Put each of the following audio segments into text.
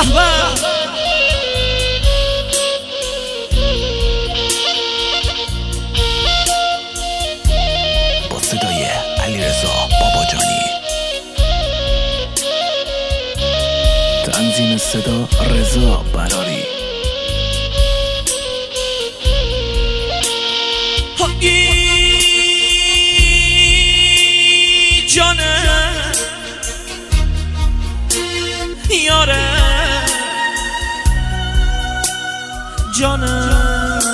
با صدای علیرضا باباجانی، تنظیم صدا رضا براری. جانه یاره جانه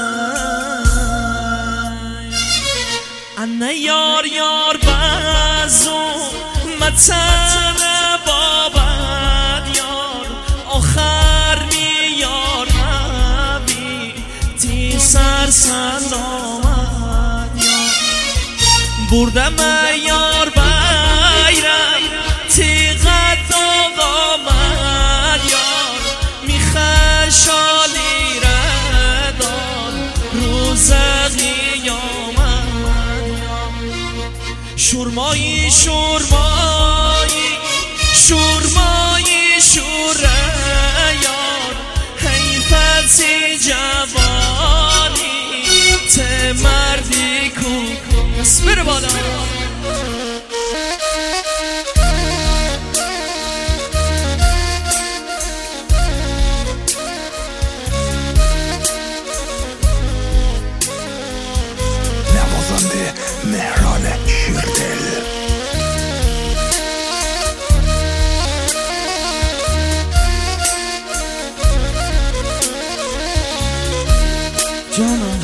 انه یار یار بازو متن بابد یار آخر می یار نبی تی سر سلامت یار بردم یار بیرم تی قد آقامد یار میخشالی ردان روز قیامت یار شورمایی شورمایی شورمایی شوره یار حیفتی جوانی ته مردی کو بره بالا نوازنده مهران شیردل. جانم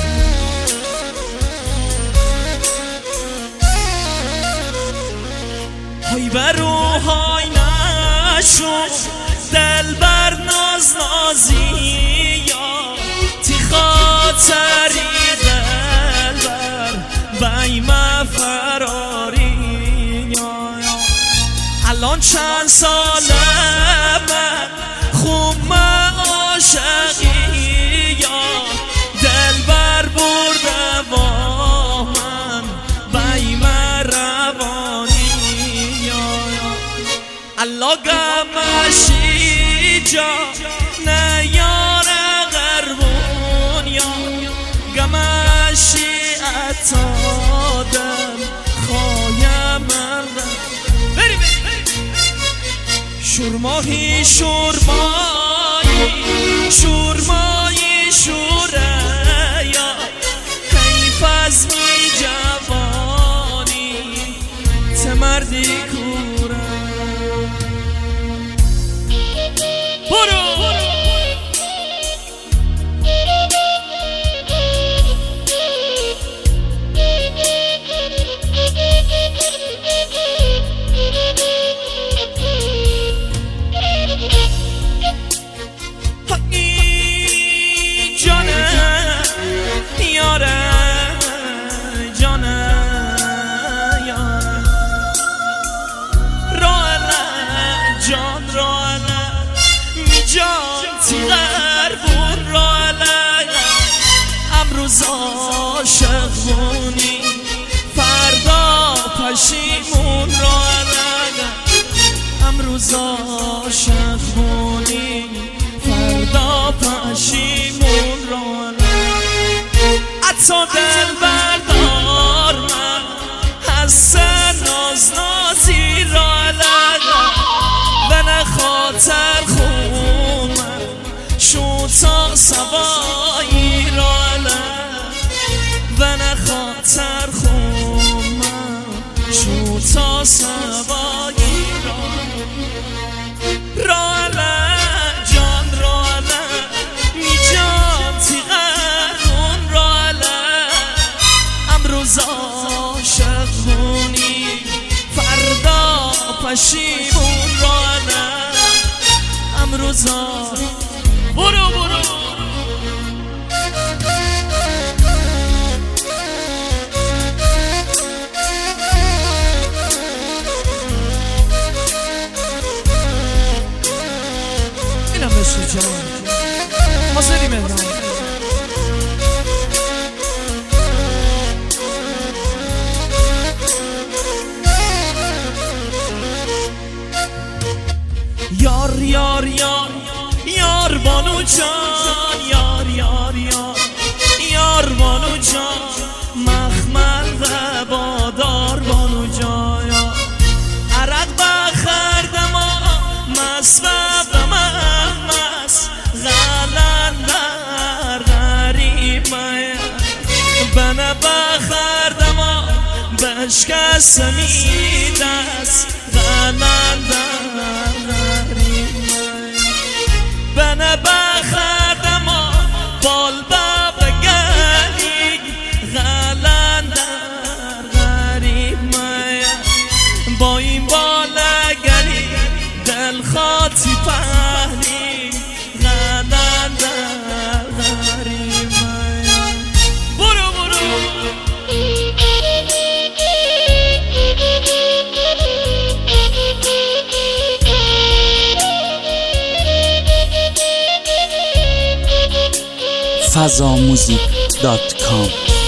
های بروهای نشو دل بر ناز نازی یا تی خاطری دل بر بیم فراری یا الان چند ساله من خوب عاشقی یا دل بر برده با من بیم روانی الله گمشی جا نیار غربون یا گمشی اتادم خوایم بری شورماهی شورمایی شورمایی شوره یا حیف از می جوانی تمردی کوره عاشق بونی فردا پشیمون را نگم امروز عاشق بونی فردا پشیمون را نگم عطا دل بردار من حسن ناز نازی را نگم به نخاطر خون من شوتا سوایی را نگم و نخاطر خومم شوتا سوایی راله جان راله میجام تیغرون راله امروز عاشق بونی فردا پشیمون راله امروز برو برو حاضری مهران یار یار یار یار بانو جان، یار یار یار یار بانو جان، مخمل و بادار بانو جان. عرق بخردم مس و مس غلندر غریب بنا بخردم بشکستمی دست غلندر غریب بنا بخردم بال بگلی غلندر غریب با این بالگلی دل خاطی پهلی غلندر غریب. برو برو fazamusic.com